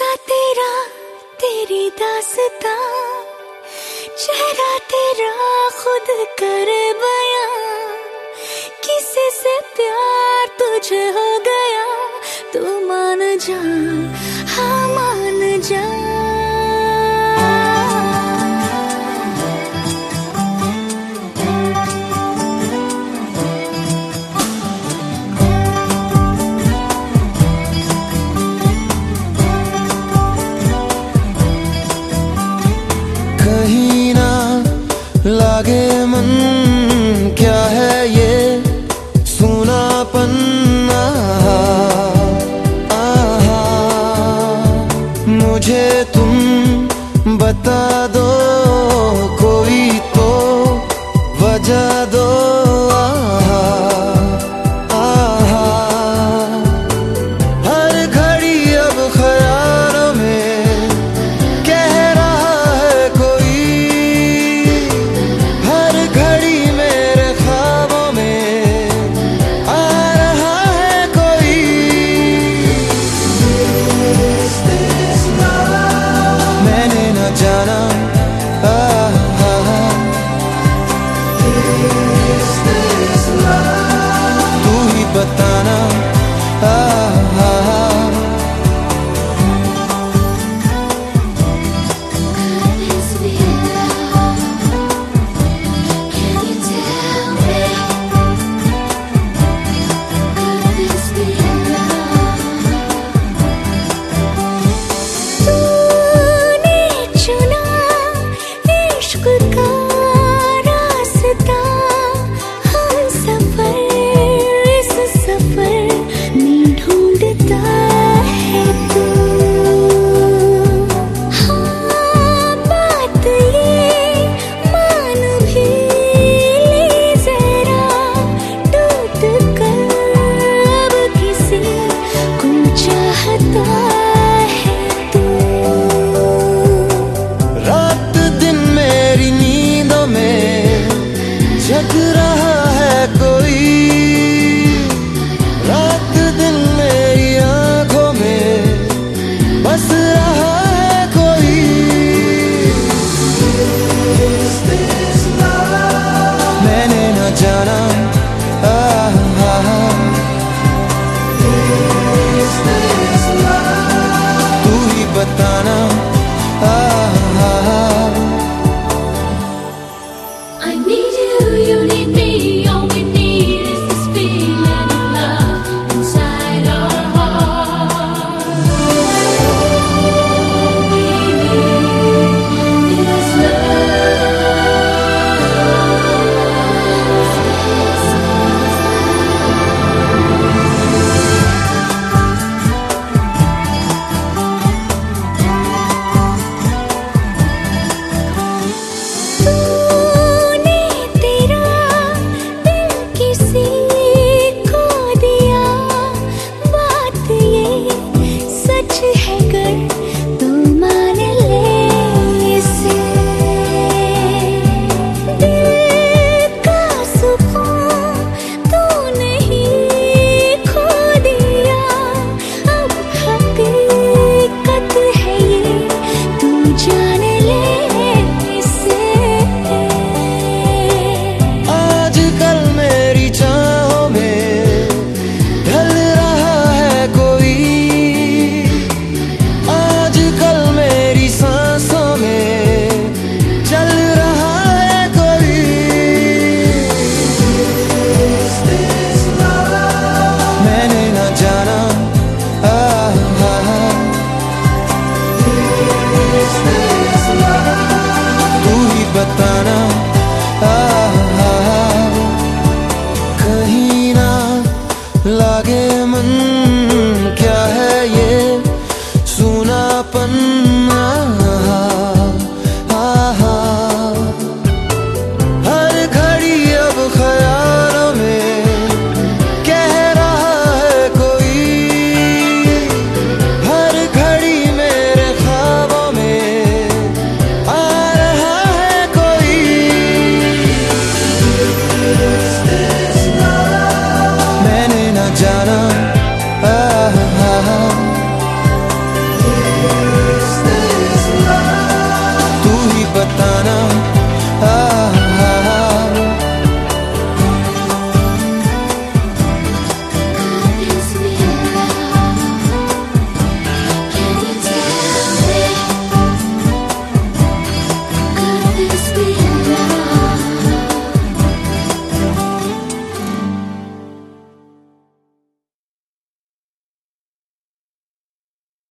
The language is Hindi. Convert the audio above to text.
तेरा, तेरी दास्तां, चेहरा तेरा खुद करे बयां, किसी से प्यार तुझे हो गया तो मान जा, हाँ मान जा। कहीं ना लागे मन, क्या है ये सुनापन, आहा, मुझे तुम बता दो, कोई तो वजह दो, आहा, आहा, हर घड़ी अब ख्यालों में कह रहा है कोई, हर घड़ी मेरे ख्वाबों में आ रहा है कोई। मैंने न जाना, तू ही बताना, जग रहा है कोई, रात दिन मेरी आंखों में बस रहा है कोई। मैंने न जाना, तू ही बताना, I need you, you need me, all we need is this feeling of love inside our hearts. All we need is love. सच है गर